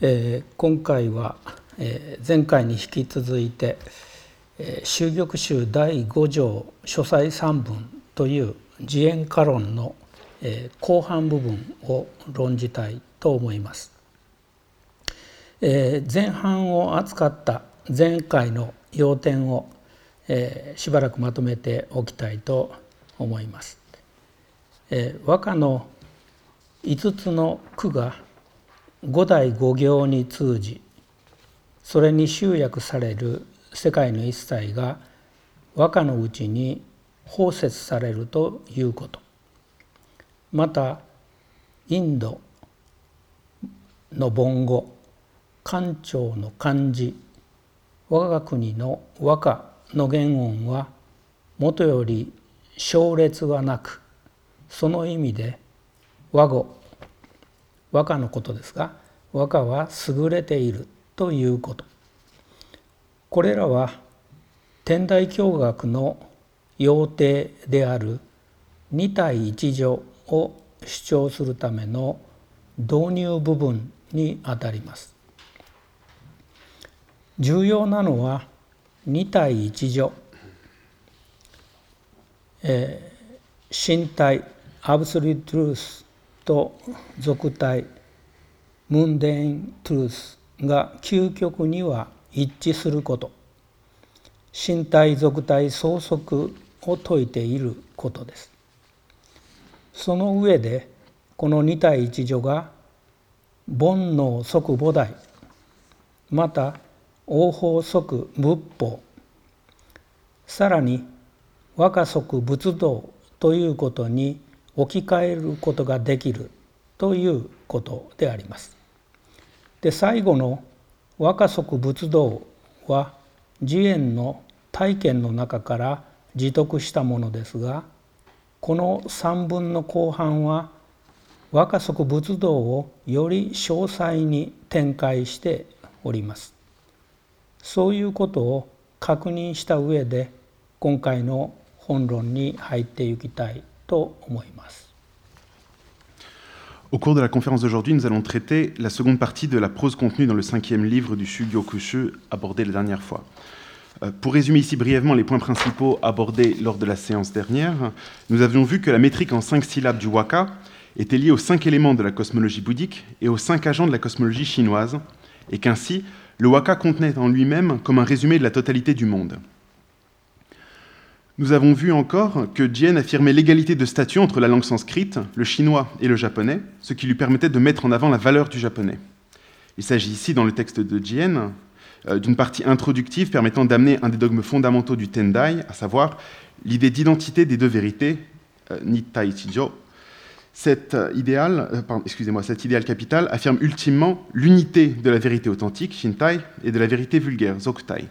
今回は、前回に引き続いて秀玉集第5条書斎三文という自演歌論の、後半部分を論じたいと思います。前半を扱った前回の要点を、しばらくまとめておきたいと思います。和歌の5つの句が五代五行に通じ、それに集約される世界の一切が和歌のうちに包摂されるということ。またインドの梵語、漢朝の漢字、我が国の和歌の原音はもとより詳列はなく、その意味で和語、和歌のことですが、和歌は優れているということ。これらは天台経学の要諦である二体一如を主張するための導入部分にあたります。重要なのは二体一如、真体アブソリュート・トゥルースと俗体ムンデイン・トゥルースが究極には一致すること、真体俗体相続を説いていることです。その上でこの二体一如が煩悩即菩提、また応報即仏法、さらに和歌即仏道ということに置き換えることができるということであります。で、最後の和歌即仏道は自演の体験の中から自得したものですが、この三文の後半は和歌即仏道をより詳細に展開しております。そういうことを確認した上で今回の本論に入っていきたいと思います。 Au cours de la conférence d'aujourd'hui, nous allons traiter la seconde partie de la prose contenue dans le 5e livre du Shugyokushu abordé la dernière fois. Pour résumer ici brièvement les points principaux abordés lors de la séance dernière, nous avions vu que la métrique en 5 syllabes du waka était liée aux 5 éléments de la cosmologie bouddhique et aux 5 agents de la cosmologie chinoise, et qu'ainsi, le waka contenait en lui-même comme un résumé de la totalité du monde. Nous avons vu encore que Jien affirmait l'égalité de statut entre la langue sanscrite, le chinois et le japonais, ce qui lui permettait de mettre en avant la valeur du japonais. Il s'agit ici, dans le texte de Jien, d'une partie introductive permettant d'amener un des dogmes fondamentaux du Tendai, à savoir l'idée d'identité des deux vérités, Nittai Chijo. Cet idéal capital affirme ultimement l'unité de la vérité authentique, Shintai, et de la vérité vulgaire, Zokutai.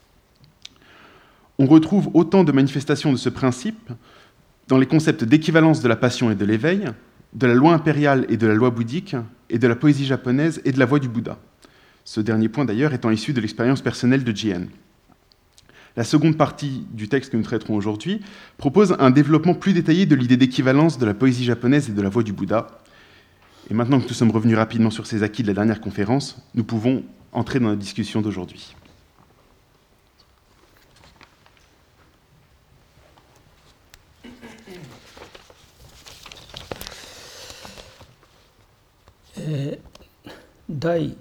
On retrouve autant de manifestations de ce principe dans les concepts d'équivalence de la passion et de l'éveil, de la loi impériale et de la loi bouddhique, et de la poésie japonaise et de la voix du Bouddha. Ce dernier point d'ailleurs étant issu de l'expérience personnelle de Jien. La seconde partie du texte que nous traiterons aujourd'hui propose un développement plus détaillé de l'idée d'équivalence de la poésie japonaise et de la voix du Bouddha. Et maintenant que nous sommes revenus rapidement sur ces acquis de la dernière conférence, nous pouvons entrer dans la discussion d'aujourd'hui. 第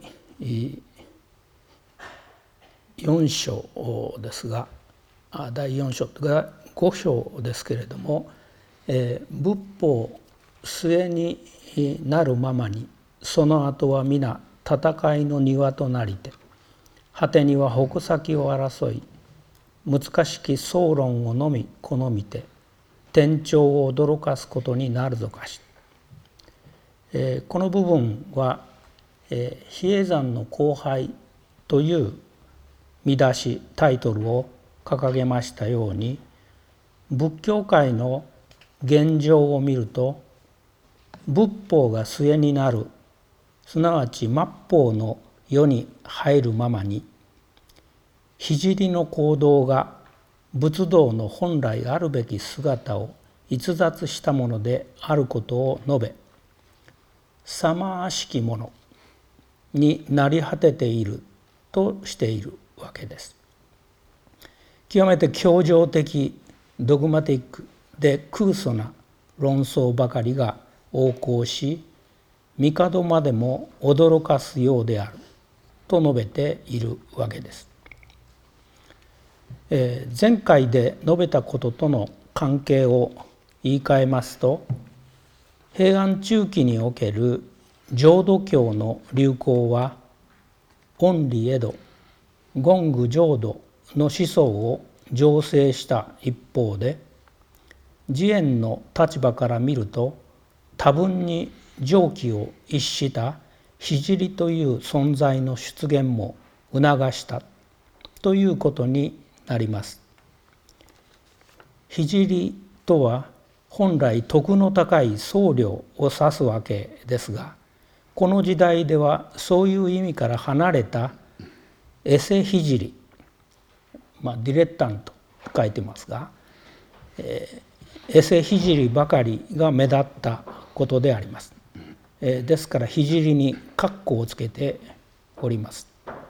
4章ですが、第4章が5章ですけれども、仏法末になるままに、その後は皆戦いの庭となりて、果てには矛先を争い、難しき総論をのみ好みて、天頂を驚かすことになるぞかし。この部分は比叡山の荒廃という見出しタイトルを掲げましたように、仏教界の現状を見ると、仏法が末になる、すなわち末法の世に入るままに、聖の行動が仏道の本来あるべき姿を逸脱したものであることを述べ、さまあしきもの、 になり果てているとしているわけです。極めて教条的ドグマティックで空疎な論争ばかりが横行し、帝までも驚かすようであると述べているわけです。前回で述べたこととの関係を言い換えますと、平安中期における浄土教の流行は恩理江戸、権具浄土の思想を醸成した一方で、慈円の立場から見ると多分に常軌を逸した聖という存在の出現も促したということになります。聖とは本来徳の高い僧侶を指すわけですが、この時代ではそういう意味から離れたエセ聖、ディレッタントと書いてますが、エセ聖ばかりが目立ったことであります。ですから聖に括弧をつけております。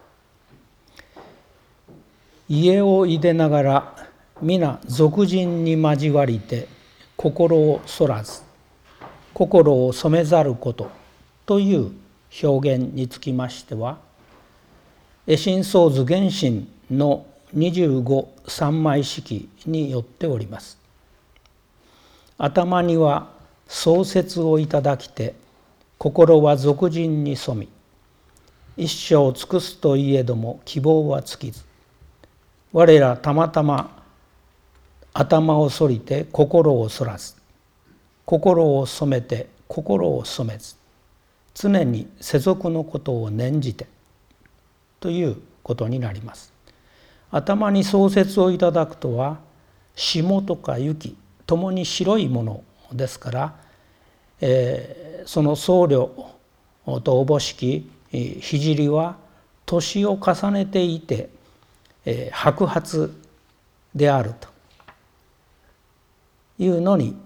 家をいでながら皆俗人に交わりて心をそらず心を染めざることという表現につきましては、絵心相図原神の25三枚式によっております。頭には創設をいただきて心は俗人に染み、一生尽くすといえども希望は尽きず、我らたまたま頭をそりて心をそらず、心を染めて心を染めず、常に世俗のことを念じてということになります。頭に創設をいただくとは、霜とか雪ともに白いものですから、その僧侶とおぼしき聖は年を重ねていて白髪であるというのに、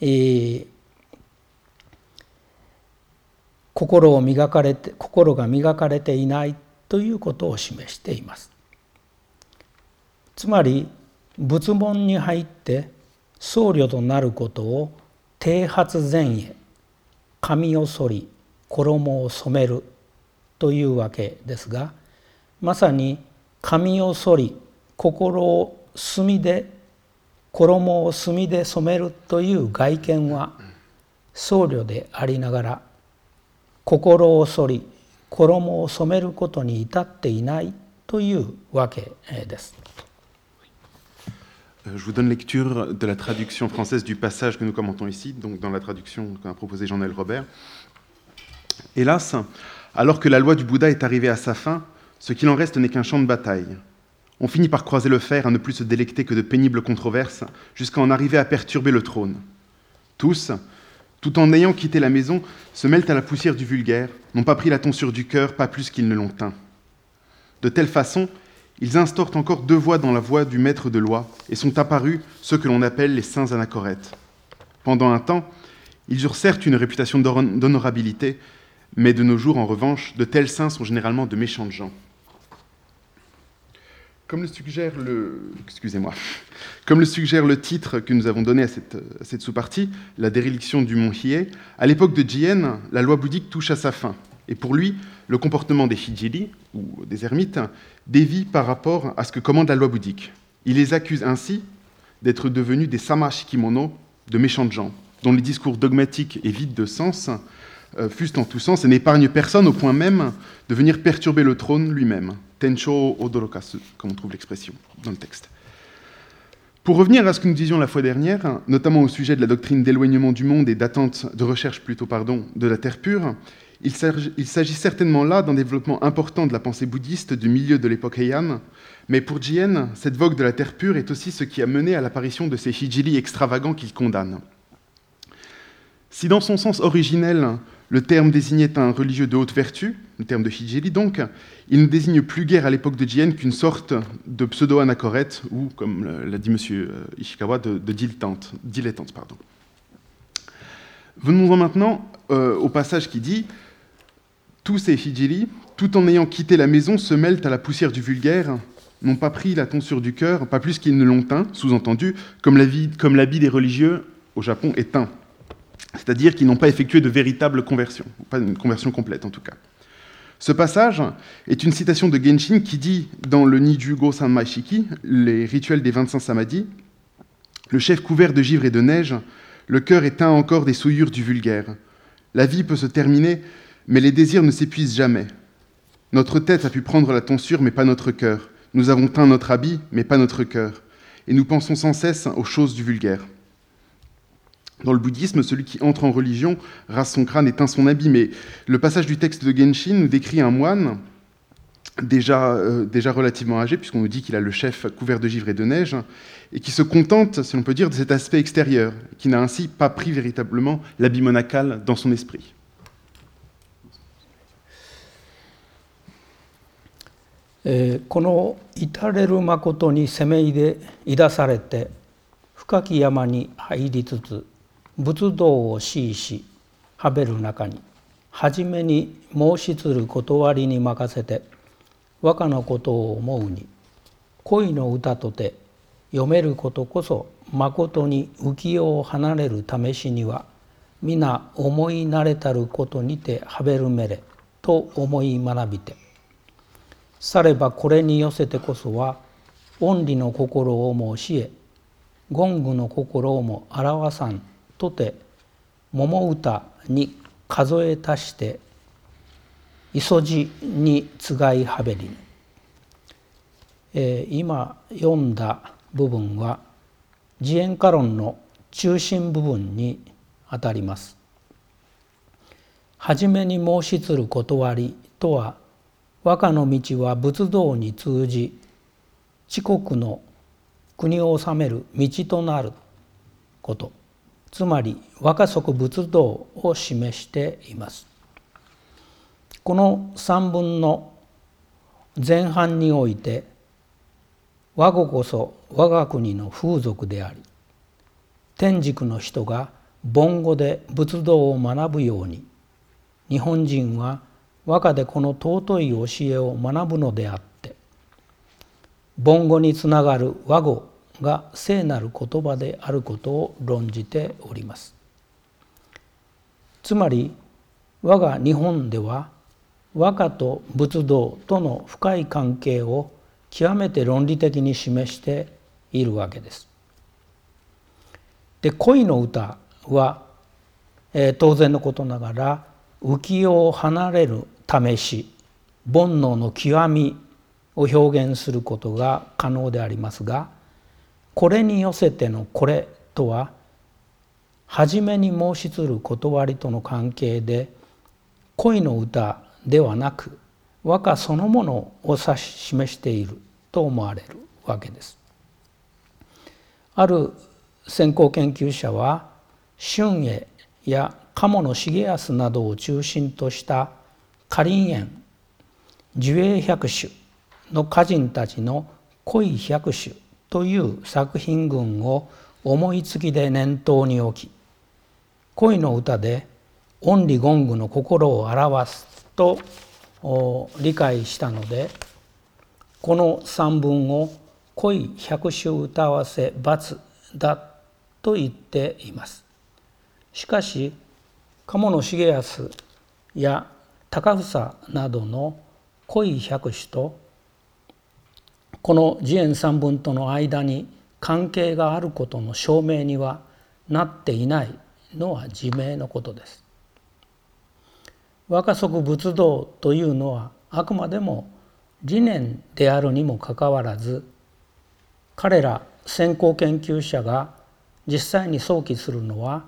心が磨かれていないということを示しています。つまり仏門に入って僧侶となることを剃髪前へ、髪を剃り衣を染めるというわけですが、まさに髪を剃り心を墨で衣を墨で染めるという外見は僧侶でありながら、心を剃り衣を染めることに至っていないというわけです。 Je vous donne lecture de la traduction française du passage que nous commentons ici, donc dans la traduction qu'a proposée Jean-Noël Robert. Hélas, alors que la loi du Bouddha est arrivée à sa fin, ce qu'il en reste n'est qu'un champ de bataille. On finit par croiser le fer, à ne plus se délecter que de pénibles controverses, jusqu'à en arriver à perturber le trône. Tous, tout en ayant quitté la maison, se mêlent à la poussière du vulgaire, n'ont pas pris la tonsure du cœur, pas plus qu'ils ne l'ont teint. De telle façon, ils instaurent encore deux voies dans la voie du maître de loi, et sont apparus ceux que l'on appelle les saints anachorètes. Pendant un temps, ils eurent certes une réputation d'honorabilité, mais de nos jours, en revanche, de tels saints sont généralement de méchantes gens. Comme le suggère le titre que nous avons donné à cette sous-partie, la déréliction du mont Hiei, à l'époque de Jien, la loi bouddhique touche à sa fin. Et pour lui, le comportement des hijiri, ou des ermites, dévie par rapport à ce que commande la loi bouddhique. Il les accuse ainsi d'être devenus des samashikimono, de méchantes gens, dont les discours dogmatiques et vides de sens fusent en tous sens et n'épargnent personne au point même de venir perturber le trône lui-même. Tencho odorokasu, comme on trouve l'expression dans le texte. Pour revenir à ce que nous disions la fois dernière, notamment au sujet de la doctrine d'éloignement du monde et de recherche de la terre pure, il s'agit certainement là d'un développement important de la pensée bouddhiste du milieu de l'époque Heian, mais pour Jien, cette vogue de la terre pure est aussi ce qui a mené à l'apparition de ces hijiri extravagants qu'il condamne. Si dans son sens originel, le terme désignait un religieux de haute vertu, le terme de hijiri donc, il ne désigne plus guère à l'époque de Jien qu'une sorte de pseudo-anachorète, ou, comme l'a dit M. Ishikawa, de dilettante. Venons-en maintenant au passage qui dit Tous ces hijiri, tout en ayant quitté la maison, se mêlent à la poussière du vulgaire, n'ont pas pris la tonsure du cœur, pas plus qu'ils ne l'ont teint, sous-entendu, comme l'habit des religieux au Japon est teint. C'est-à-dire qu'ils n'ont pas effectué de véritable conversion, pas une conversion complète en tout cas. Ce passage est une citation de Genshin qui dit dans le Nijugo Sanmai Shiki, les rituels des 25 samadhis, le chef couvert de givre et de neige, le cœur est teint encore des souillures du vulgaire. La vie peut se terminer, mais les désirs ne s'épuisent jamais. Notre tête a pu prendre la tonsure, mais pas notre cœur. Nous avons teint notre habit, mais pas notre cœur. Et nous pensons sans cesse aux choses du vulgaire. Dans le bouddhisme, celui qui entre en religion rase son crâne et teint son habit. Mais le passage du texte de Genshin nous décrit un moine déjà relativement âgé, puisqu'on nous dit qu'il a le chef couvert de givre et de neige, et qui se contente, si l'on peut dire, de cet aspect extérieur, qui n'a ainsi pas pris véritablement l'habit monacal dans son esprit. この至れる誠に責めいだされて深き山に入りつつ仏道を強しはべる中に初めに申しつる断りに任せて和歌のことを思うに恋の歌とて読めることこそ誠に浮世を離れる試しには皆思い慣れたることにてはべるめれと思い学びてさればこれに寄せてこそは恩理の心をも教え言語の心をも表さんとて桃歌に数え足して磯路につがいはべりに、今読んだ部分は自演歌論の中心部分にあたります。はじめに申しつる断りとは和歌の道は仏道に通じ知国の国を治める道となること、つまり和歌則仏道を示しています。この三文の前半において和語こそ我が国の風俗であり天竺の人が梵語で仏道を学ぶように日本人は和歌でこの尊い教えを学ぶのであって梵語につながる和語が聖なる言葉であることを論じております。つまり我が日本では和歌と仏道との深い関係を極めて論理的に示しているわけです。で、恋の歌は、当然のことながら浮世を離れる試し、煩悩の極みを表現することが可能でありますが、これに寄せてのこれとは、はじめに申しつる断りとの関係で、恋の歌ではなく、和歌そのものを指し示していると思われるわけです。ある先行研究者は、春英や鴨野重康などを中心とした花林園、寿永百首の歌人たちの恋百首という作品群を思いつきで念頭に置き、恋の歌で恩理言語の心を表すと理解したので、この三文を恋百首歌わせ罰だと言っています。しかし鴨野重康や高房などの恋百首とこの自演三文との間に関係があることの証明にはなっていないのは自明のことです。和歌則仏道というのはあくまでも理念であるにもかかわらず、彼ら先行研究者が実際に想起するのは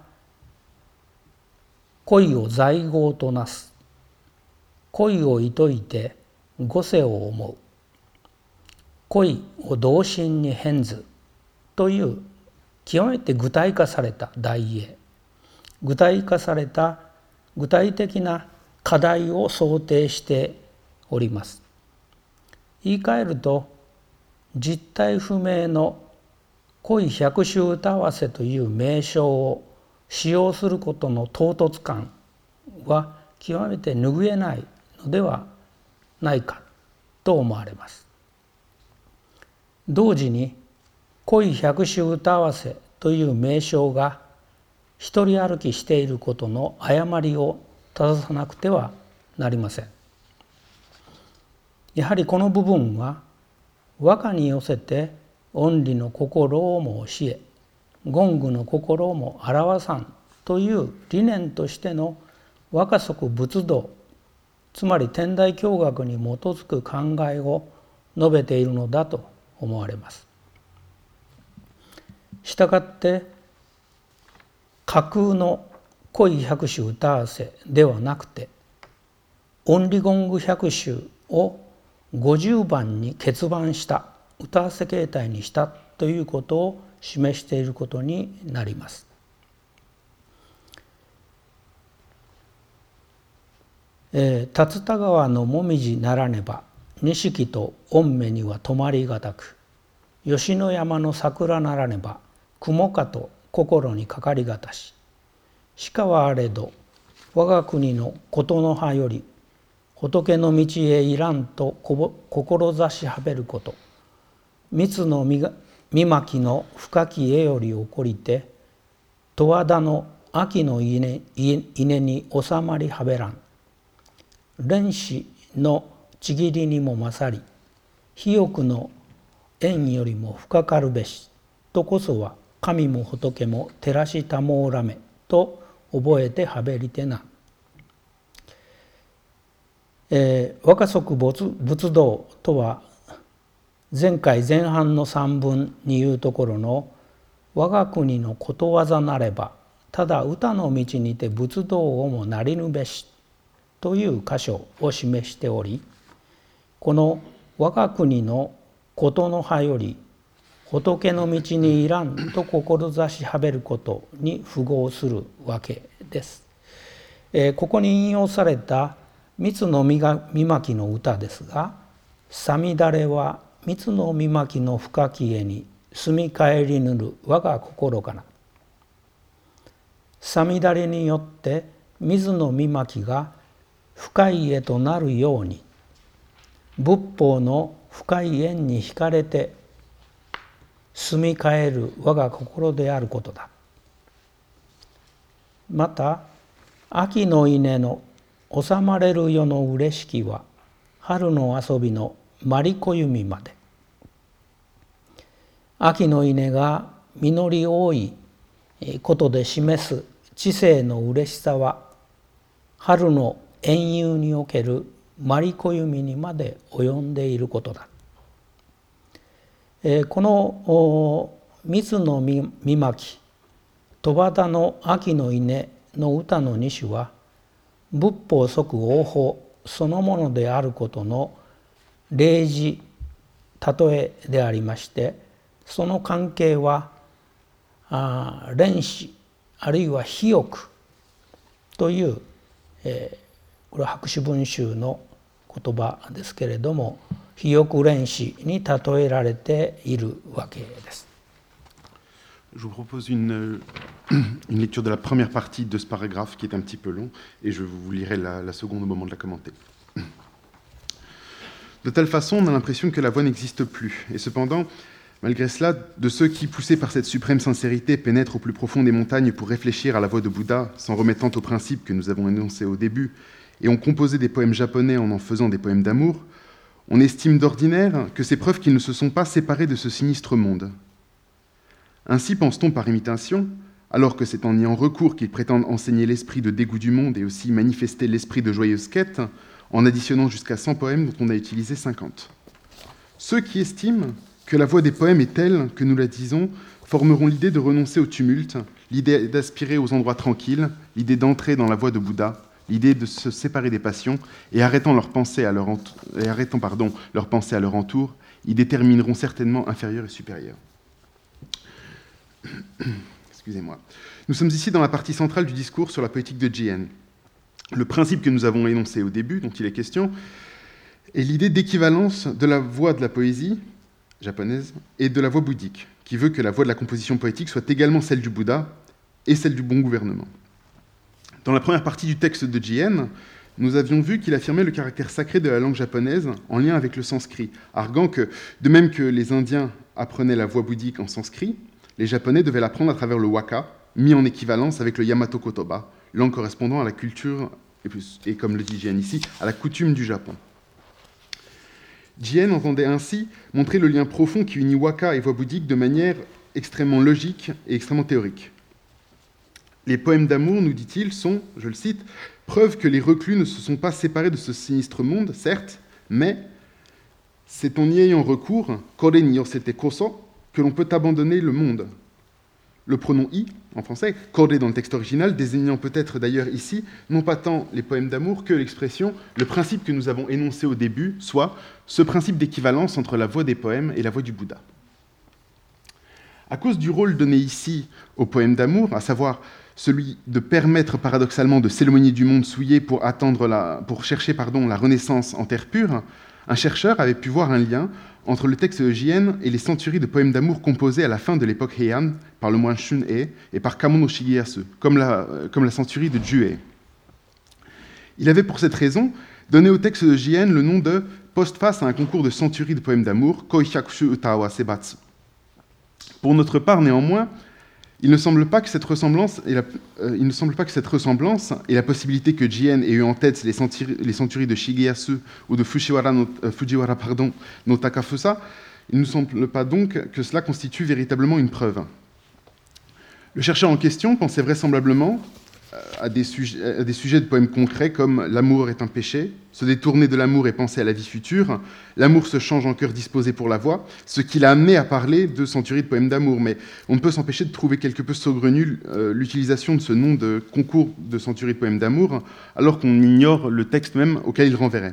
恋を在業となす、恋をいといて後世を思う、恋を同心に変ずという極めて具体化された題詠、具体化された具体的な課題を想定しております。言い換えると、実体不明の恋百首歌合わせという名称を使用することの唐突感は極めて拭えないのではないかと思われます。同時に恋百首歌合わせという名称が一人歩きしていることの誤りを正さなくてはなりません。やはりこの部分は和歌に寄せて音理の心をも教え言語の心をも表さんという理念としての和歌則仏道、つまり天台教学に基づく考えを述べているのだと思われます。したがって架空の恋百首歌合わせではなくて音理言語百首を50番に結番した歌合わせ形態にしたということを示していることになります。竜田川のもみじならねば錦と御目には止まりがたく吉野山の桜ならねば雲かと心にかかりがたし鹿はあれど我が国のことの葉より仏の道へいらんと志はべること蜜の実まきの深き絵より起こりて十和田の秋の稲に収まりはべらん蓮子のちぎりにも勝り肥沃の縁よりも深かるべしとこそは神も仏も照らしたもうらめと覚えてはべりてな。和歌則仏道とは前回前半の3文に言うところの我が国のことわざなればただ歌の道にて仏道をもなりぬべしという箇所を示しており、この我が国のことの葉より仏の道にいらんと志はべることに符合するわけです。ここに引用された蜜の実まきの歌ですが、さみだれは蜜の実まきの深き絵に住み返りぬる我が心かな。さみだれによって水の実まきが深い絵となるように、仏法の深い縁に惹かれて住み返る我が心であることだ。また秋の稲の収まれる世の嬉しきは春の遊びのまりこゆみまで。秋の稲が実り多いことで示す知性の嬉しさは春の遠遊におけるまりこゆみにまで及んでいることだ。この蜜の実まき、戸端の秋の稲の歌の2首は仏法即応報そのものであることの例示例えでありまして、その関係は蓮子あるいは肥沃という、これは白紙文集の言葉ですけれども、肥沃蓮子に例えられているわけです。 Je vous propose une lecture de la première partie de ce paragraphe qui est un petit peu long, et je vous lirai la seconde au moment de la commenter. De telle façon, on a l'impression que la voie n'existe plus. Et cependant, malgré cela, de ceux qui, poussés par cette suprême sincérité, pénètrent au plus profond des montagnes pour réfléchir à la voie de Bouddha, s'en remettant aux principes que nous avons énoncés au début, et ont composé des poèmes japonais en faisant des poèmes d'amour, on estime d'ordinaire que c'est preuve qu'ils ne se sont pas séparés de ce sinistre monde. Ainsi pense-t-on par imitation, alors que c'est en ayant recours qu'ils prétendent enseigner l'esprit de dégoût du monde et aussi manifester l'esprit de joyeuse quête, en additionnant jusqu'à 100 poèmes dont on a utilisé 50. Ceux qui estiment que la voie des poèmes est telle que nous la disons, formeront l'idée de renoncer au tumulte, l'idée d'aspirer aux endroits tranquilles, l'idée d'entrer dans la voie de Bouddha, l'idée de se séparer des passions, et arrêtant leur pensée à leur entour, ils détermineront certainement inférieur et supérieur. Excusez-moi. Nous sommes ici dans la partie centrale du discours sur la poétique de Jien. Le principe que nous avons énoncé au début, dont il est question, est l'idée d'équivalence de la voie de la poésie japonaise et de la voie bouddhique, qui veut que la voie de la composition poétique soit également celle du Bouddha et celle du bon gouvernement. Dans la première partie du texte de Jien, nous avions vu qu'il affirmait le caractère sacré de la langue japonaise en lien avec le sanskrit, arguant que, de même que les Indiens apprenaient la voix bouddhique en sanskrit, les Japonais devaient l'apprendre à travers le waka, mis en équivalence avec le Yamato Kotoba, langue correspondant à la culture, et comme le dit Jien ici, à la coutume du Japon. Jien entendait ainsi montrer le lien profond qui unit waka et voix bouddhique de manière extrêmement logique et extrêmement théorique. Les poèmes d'amour, nous dit-il, sont, je le cite, « preuve que les reclus ne se sont pas séparés de ce sinistre monde, certes, mais c'est en y ayant recours, kore ni yosete koso, que l'on peut abandonner le monde. » Le pronom « i », en français, « kore » dans le texte original, désignant peut-être d'ailleurs ici, non pas tant les poèmes d'amour que l'expression, le principe que nous avons énoncé au début, soit ce principe d'équivalence entre la voix des poèmes et la voix du Bouddha. À cause du rôle donné ici aux poèmes d'amour, à savoir celui de permettre paradoxalement de s'éloigner du monde souillé pour chercher la renaissance en terre pure, un chercheur avait pu voir un lien entre le texte de Jien et les centuries de poèmes d'amour composés à la fin de l'époque Heian par le moine Shun-e et par Kamo no Shigeyasu, comme la centurie de Ju-e. Il avait pour cette raison donné au texte de Jien le nom de postface à un concours de centuries de poèmes d'amour, Koihyakushu Uta wa Sebatsu. Pour notre part, néanmoins, il ne semble pas que cette ressemblance et la possibilité que Jien ait eu en tête les centuries de Shigeyasu ou de Fujiwara no Takafusa, il ne semble pas donc que cela constitue véritablement une preuve. Le chercheur en question pensait vraisemblablement à des sujets de poèmes concrets comme « L'amour est un péché »,« Se détourner de l'amour et penser à la vie future »,« L'amour se change en cœur disposé pour la voix », ce qui l'a amené à parler de centuries de poèmes d'amour. Mais on ne peut s'empêcher de trouver quelque peu saugrenu l'utilisation de ce nom de concours de centuries de poèmes d'amour, alors qu'on ignore le texte même auquel il renverrait.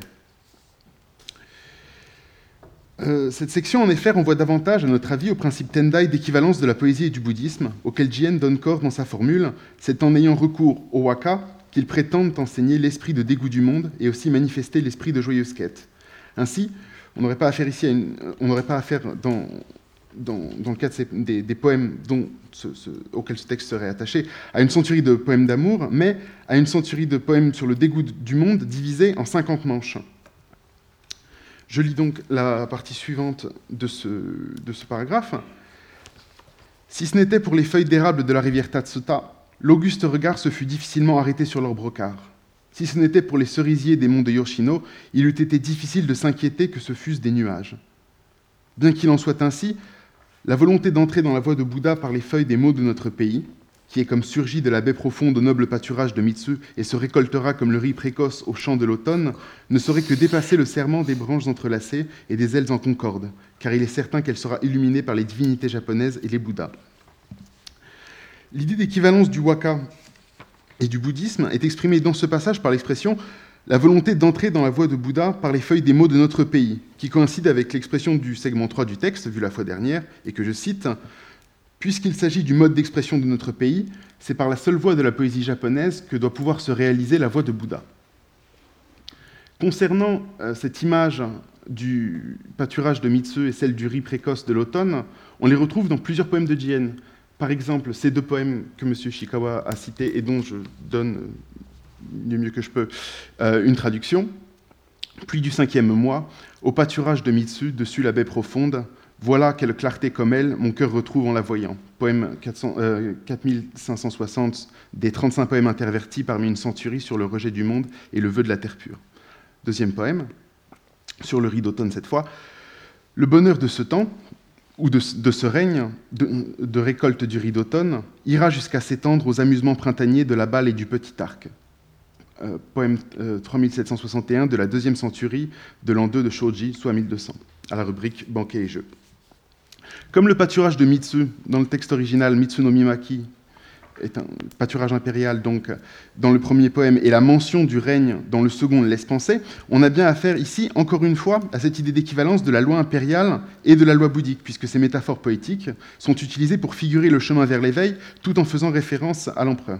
Cette section, en effet, renvoie davantage, à notre avis, au principe Tendai d'équivalence de la poésie et du bouddhisme, auquel Jien donne corps dans sa formule. C'est en ayant recours au waka qu'ils prétendent enseigner l'esprit de dégoût du monde et aussi manifester l'esprit de joyeuse quête. Ainsi, on n'aurait pas affaire dans le cas des poèmes auxquels ce texte serait attaché, à une centurie de poèmes d'amour, mais à une centurie de poèmes sur le dégoût du monde divisée en 50 manches. Je lis donc la partie suivante de ce paragraphe. « Si ce n'était pour les feuilles d'érable de la rivière Tatsuta, l'auguste regard se fût difficilement arrêté sur leur brocart. Si ce n'était pour les cerisiers des monts de Yoshino, il eût été difficile de s'inquiéter que ce fussent des nuages. Bien qu'il en soit ainsi, la volonté d'entrer dans la voie de Bouddha par les feuilles des mots de notre pays, qui est comme surgi de la baie profonde au noble pâturage de Mitsu et se récoltera comme le riz précoce au champ de l'automne, ne saurait que dépasser le serment des branches entrelacées et des ailes en concorde, car il est certain qu'elle sera illuminée par les divinités japonaises et les Bouddhas. » L'idée d'équivalence du waka et du bouddhisme est exprimée dans ce passage par l'expression « la volonté d'entrer dans la voie de Bouddha par les feuilles des mots de notre pays », qui coïncide avec l'expression du segment 3 du texte, vu la fois dernière, et que je cite « Puisqu'il s'agit du mode d'expression de notre pays, c'est par la seule voie de la poésie japonaise que doit pouvoir se réaliser la voie de Bouddha. » Concernant cette image du pâturage de Mitsu et celle du riz précoce de l'automne, on les retrouve dans plusieurs poèmes de Jien. Par exemple, ces deux poèmes que M. Ishikawa a cités et dont je donne du mieux que je peux une traduction. « Pluie du 5e mois, au pâturage de Mitsu, dessus la baie profonde, voilà quelle clarté comme elle, mon cœur retrouve en la voyant. » Poème 4560 des 35 poèmes intervertis parmi une centurie sur le rejet du monde et le vœu de la terre pure. Deuxième poème, sur le riz d'automne cette fois. « Le bonheur de ce temps, ou de ce règne de récolte du riz d'automne, ira jusqu'à s'étendre aux amusements printaniers de la balle et du petit arc. » Poème 3761 de la deuxième centurie de l'an 2 de Shoji, soit 1200, à la rubrique banquet et jeux. Comme le pâturage de Mitsu, dans le texte original, Mitsu no Mimaki est un pâturage impérial, donc, dans le premier poème, et la mention du règne dans le second le laisse penser, on a bien affaire ici, encore une fois, à cette idée d'équivalence de la loi impériale et de la loi bouddhique, puisque ces métaphores poétiques sont utilisées pour figurer le chemin vers l'éveil, tout en faisant référence à l'empereur.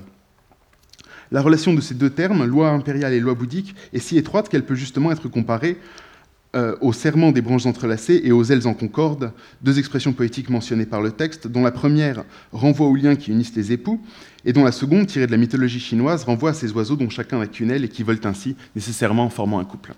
La relation de ces deux termes, loi impériale et loi bouddhique, est si étroite qu'elle peut justement être comparée aux serrements des branches entrelacées et aux ailes en concorde, deux expressions poétiques mentionnées par le texte, dont la première renvoie aux liens qui unissent les époux, et dont la seconde, tirée de la mythologie chinoise, renvoie à ces oiseaux dont chacun n'a qu'une aile et qui volent ainsi, nécessairement en formant un couple.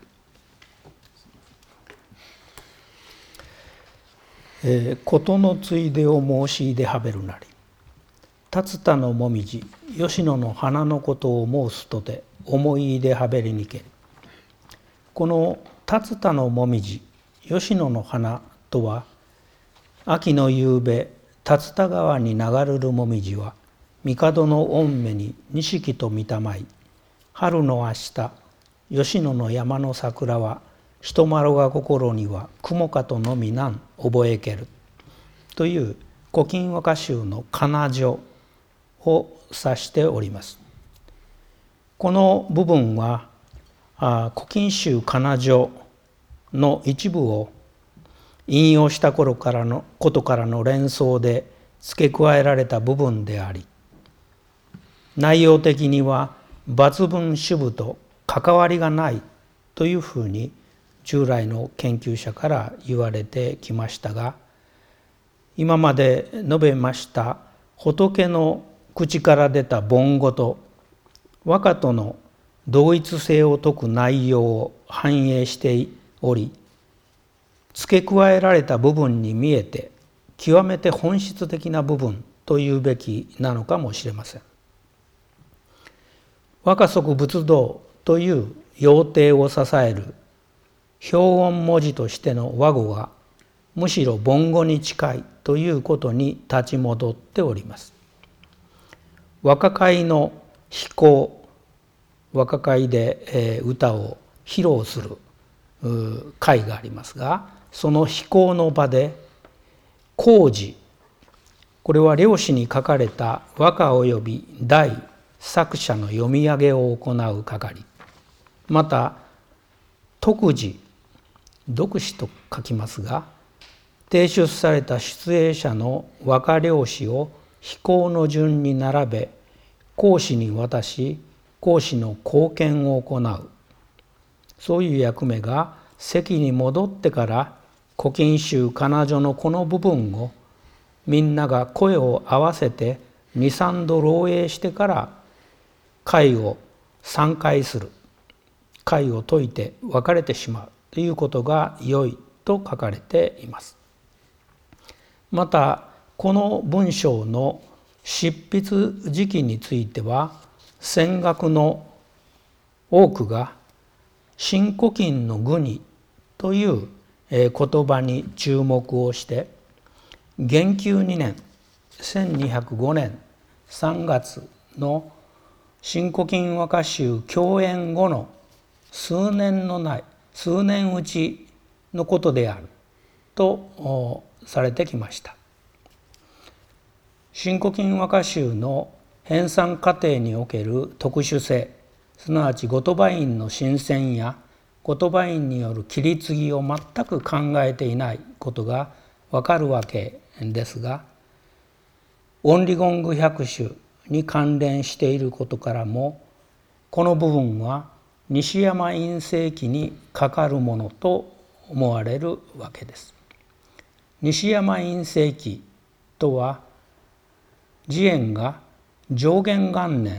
事のついでを申し出はべるなり竜田のもみじ吉野の花のことを申すとて思い出はべりにけ。この竜田のもみじ吉野の花とは、秋の夕べ竜田川に流るるもみじは帝の御目に錦と見たまい、春の明日吉野の山の桜は人まろが心には雲かとのみなん覚えけるという古今和歌集の仮名序を指しております。この部分は古今集仮名序の一部を引用したことからの連想で付け加えられた部分であり、内容的には抜文主部と関わりがないというふうに従来の研究者から言われてきましたが、今まで述べました仏の口から出た梵語と和歌との同一性を説く内容を反映しており、付け加えられた部分に見えて極めて本質的な部分というべきなのかもしれません。和歌則仏道という要諦を支える標音文字としての和語がむしろ梵語に近いということに立ち戻っております。和歌会の披講、和歌会で歌を披露する会がありますが、その披講の場で講示、これは漁師に書かれた和歌及び題作者の読み上げを行う係、また徳示、読詞と書きますが、提出された出演者の和歌漁師を披講の順に並べ講師に渡し、講師の貢献を行う、そういう役目が席に戻ってから古今集仮名序のこの部分をみんなが声を合わせて 2,3 度漏洩してから会を3回する、会を解いて別れてしまうということが良いと書かれています。またこの文章の執筆時期については、先学の多くが新古今の具にという言葉に注目をして、元久2年1205年3月の新古今和歌集教演後の数年うちのことであるとされてきました。新古今和歌集の編纂過程における特殊性、すなわち後鳥羽院の新鮮や後鳥羽院による切り継ぎを全く考えていないことがわかるわけですが、音理言具百首に関連していることからも、この部分は西山院政記にかかるものと思われるわけです。西山院政記とは、慈円が承元元年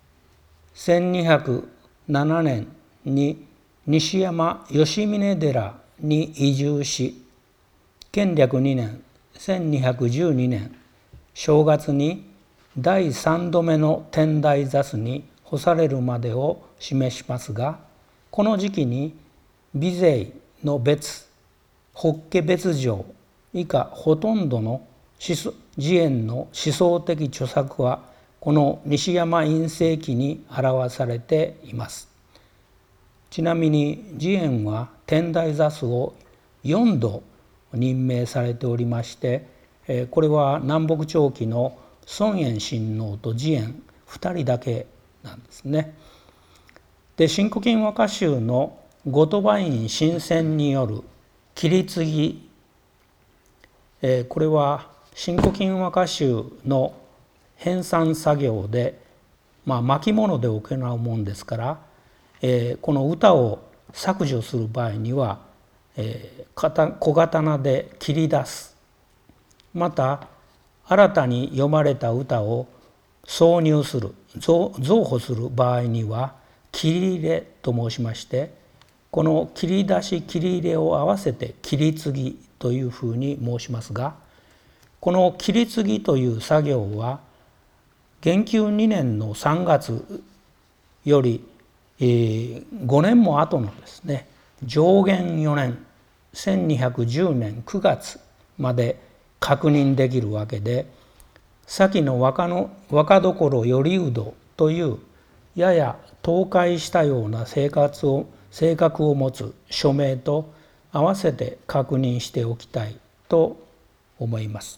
1207年に西山吉峰寺に移住し、建暦2年1212年正月に第3度目の天台座主に干されるまでを示しますが、この時期に備税の別、法華別条以下ほとんどの慈円の思想的著作はこの西山院政記に表されています。ちなみに慈円は天台座主を4度任命されておりまして、これは南北朝期の孫延親王と慈円2人だけなんですね。で、新古今和歌集の後鳥羽院新選による切り継ぎ、これは新古今和歌集の編纂作業で、巻物で行うもんですから、この歌を削除する場合には小刀で切り出す。また新たに読まれた歌を挿入する、増補する場合には切り入れと申しまして、この切り出し切り入れを合わせて切り継ぎというふうに申しますが、この切り継ぎという作業は元久2年の3月より5年も後のですね、上元4年1210年9月まで確認できるわけで、先の若所頼人というやや倒壊したような性格を持つ署名と合わせて確認しておきたいと思います。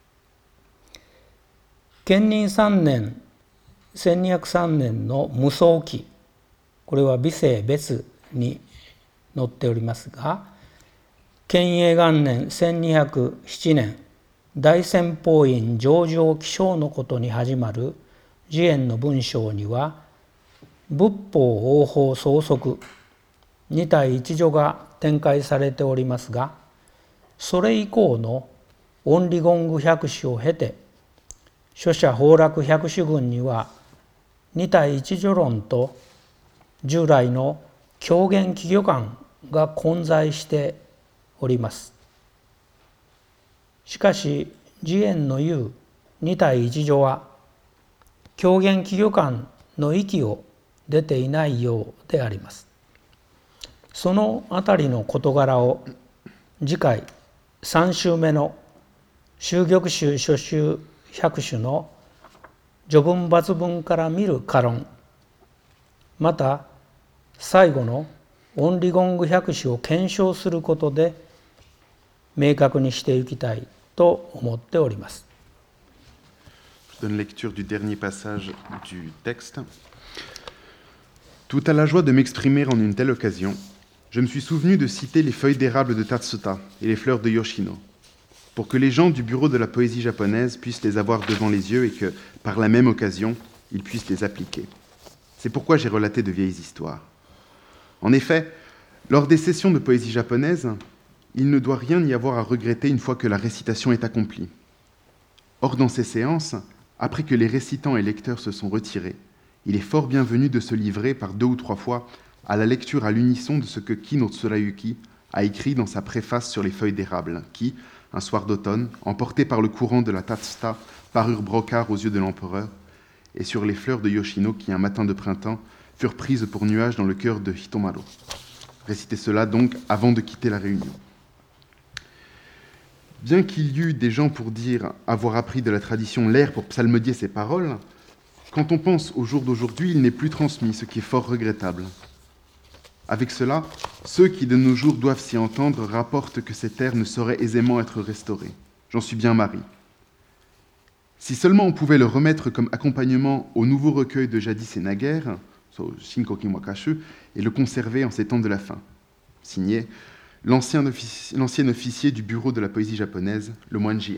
建仁3年1203年の無双記、これは微生別に載っておりますが、建永元年1207年大仙法院上場起請のことに始まる慈円の文章には、仏法応報相続2対1序が展開されておりますが、それ以降の恩理言具百首を経て、書者崩落百首群には2対1序論と従来の狂言起業観が混在しております。しかし慈円の言う2対1序は狂言起業観の域を出ていないようであります。そのあたりの事柄を次回3週目の秀玉集初集百首の序文抜文から見る科論、また最後の恩理言具百首を検証することで明確にしていきたいと思っております。 Je donne lecture du dernier passage du texte. Tout à la joie de m'exprimer en une telle occasion, je me suis souvenu de citer les feuilles d'érable de Tatsuta et les fleurs de Yoshino, pour que les gens du bureau de la poésie japonaise puissent les avoir devant les yeux et que, par la même occasion, ils puissent les appliquer. C'est pourquoi j'ai relaté de vieilles histoires. En effet, lors des sessions de poésie japonaise, il ne doit rien y avoir à regretter une fois que la récitation est accomplie. Or, dans ces séances, après que les récitants et lecteurs se sont retirés, il est fort bienvenu de se livrer par 2 ou 3 fois à la lecture à l'unisson de ce que Kino Tsurayuki a écrit dans sa préface sur les feuilles d'érable, qui, un soir d'automne, emportés par le courant de la Tatsuta, parurent brocards aux yeux de l'empereur, et sur les fleurs de Yoshino qui, un matin de printemps, furent prises pour nuages dans le cœur de Hitomaro. Récitez cela donc avant de quitter la réunion. Bien qu'il y eût des gens pour dire avoir appris de la tradition l'air pour psalmodier ces paroles, quand on pense au jour d'aujourd'hui, il n'est plus transmis, ce qui est fort regrettable. Avec cela, ceux qui de nos jours doivent s'y entendre rapportent que cet air ne saurait aisément être restauré. J'en suis bien mari. Si seulement on pouvait le remettre comme accompagnement au nouveau recueil de jadis et naguère, Shinkoki Wakashu, et le conserver en ces temps de la fin. Signé l'ancien officier du bureau de la poésie japonaise, le moine Jien.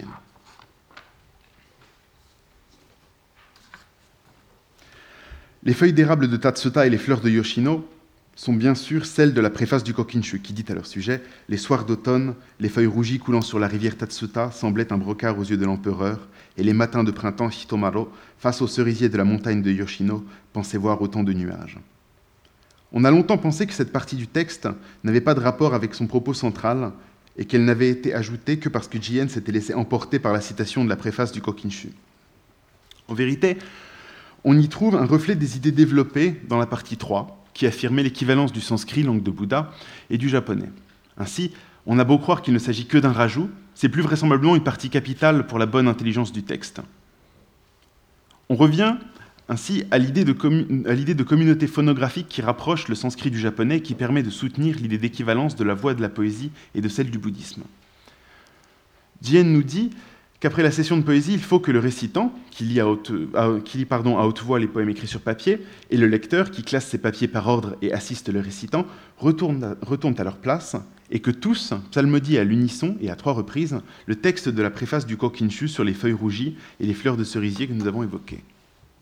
Les feuilles d'érable de Tatsuta et les fleurs de Yoshino sont bien sûr celles de la préface du Kokinshu, qui dit à leur sujet « Les soirs d'automne, les feuilles rougies coulant sur la rivière Tatsuta semblaient un brocart aux yeux de l'empereur, et les matins de printemps, Hitomaro, face aux cerisiers de la montagne de Yoshino, pensait voir autant de nuages. » On a longtemps pensé que cette partie du texte n'avait pas de rapport avec son propos central et qu'elle n'avait été ajoutée que parce que Jien s'était laissé emporter par la citation de la préface du Kokinshu. En vérité, on y trouve un reflet des idées développées dans la partie 3, qui affirmait l'équivalence du sanskrit, langue de Bouddha, et du japonais. Ainsi, on a beau croire qu'il ne s'agit que d'un rajout, c'est plus vraisemblablement une partie capitale pour la bonne intelligence du texte. On revient ainsi à l'idée de communauté phonographique qui rapproche le sanskrit du japonais et qui permet de soutenir l'idée d'équivalence de la voix de la poésie et de celle du bouddhisme. Jien nous dit qu'après la session de poésie, il faut que le récitant, qui lit à haute voix les poèmes écrits sur papier, et le lecteur, qui classe ses papiers par ordre et assiste le récitant, retournent à leur place, et que tous psalmodient à l'unisson et à 3 reprises le texte de la préface du Kokinshu sur les feuilles rougies et les fleurs de cerisier que nous avons évoquées.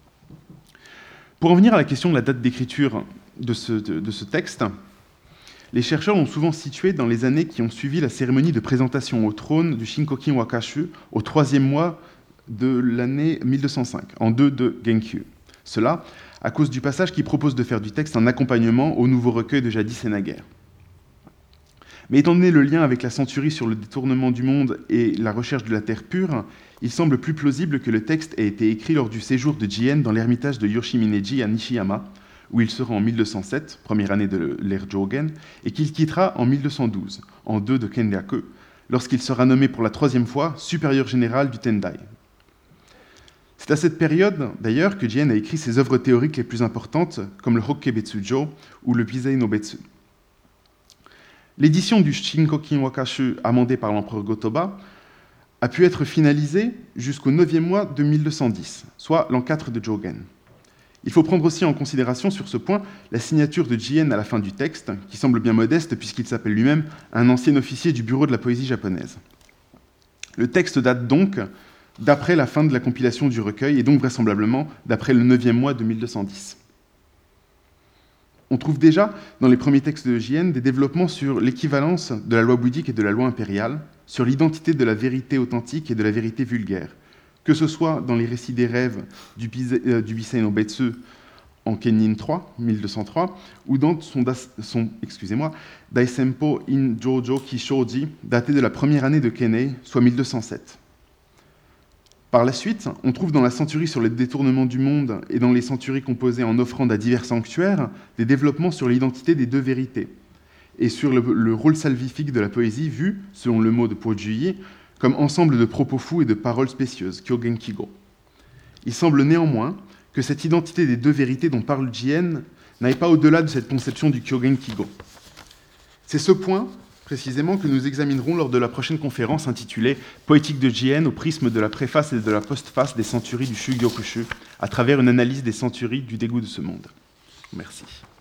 Pour en venir à la question de la date d'écriture de ce texte, les chercheurs l'ont souvent situé dans les années qui ont suivi la cérémonie de présentation au trône du Shinkokin Wakashu au 3e mois de l'année 1205, en 2 de Genkyu. Cela à cause du passage qui propose de faire du texte un accompagnement au nouveau recueil de Jadis et Naguère. Mais étant donné le lien avec la centurie sur le détournement du monde et la recherche de la terre pure, il semble plus plausible que le texte ait été écrit lors du séjour de Jien dans l'ermitage de Yoshiminei-ji à Nishiyama, où il sera en 1207, première année de l'ère Jogen, et qu'il quittera en 1212, en 2 de Kenryaku, lorsqu'il sera nommé pour la 3e fois supérieur général du Tendai. C'est à cette période, d'ailleurs, que Jien a écrit ses œuvres théoriques les plus importantes, comme le Hokkebetsujo ou le Bisei no Betsu. L'édition du Shinkokin Wakashu amendée par l'empereur Go-Toba a pu être finalisée jusqu'au 9e mois de 1210, soit l'an 4 de Jogen. Il faut prendre aussi en considération sur ce point la signature de Jien à la fin du texte, qui semble bien modeste puisqu'il s'appelle lui-même un ancien officier du bureau de la poésie japonaise. Le texte date donc d'après la fin de la compilation du recueil et donc vraisemblablement d'après le 9e mois de 1210. On trouve déjà, dans les premiers textes de Jien, des développements sur l'équivalence de la loi bouddhique et de la loi impériale, sur l'identité de la vérité authentique et de la vérité vulgaire, que ce soit dans les récits des rêves du Bisei no Betsu en Kennin 3, 1203, ou dans son Daisenpo in Jojo Kishoji, daté de la première année de Kennei, soit 1207. Par la suite, on trouve dans la centurie sur le détournement du monde et dans les centuries composées en offrandes à divers sanctuaires des développements sur l'identité des deux vérités et sur le rôle salvifique de la poésie vu, selon le mot de Po Juyi, comme ensemble de propos fous et de paroles spécieuses, Kyogenkigo. Il semble néanmoins que cette identité des deux vérités dont parle Jien n'aille pas au-delà de cette conception du Kyogenkigo. C'est ce point précisément que nous examinerons lors de la prochaine conférence intitulée « Poétique de Jien au prisme de la préface et de la postface des centuries du Shugyokushu » à travers une analyse des centuries du dégoût de ce monde. Merci.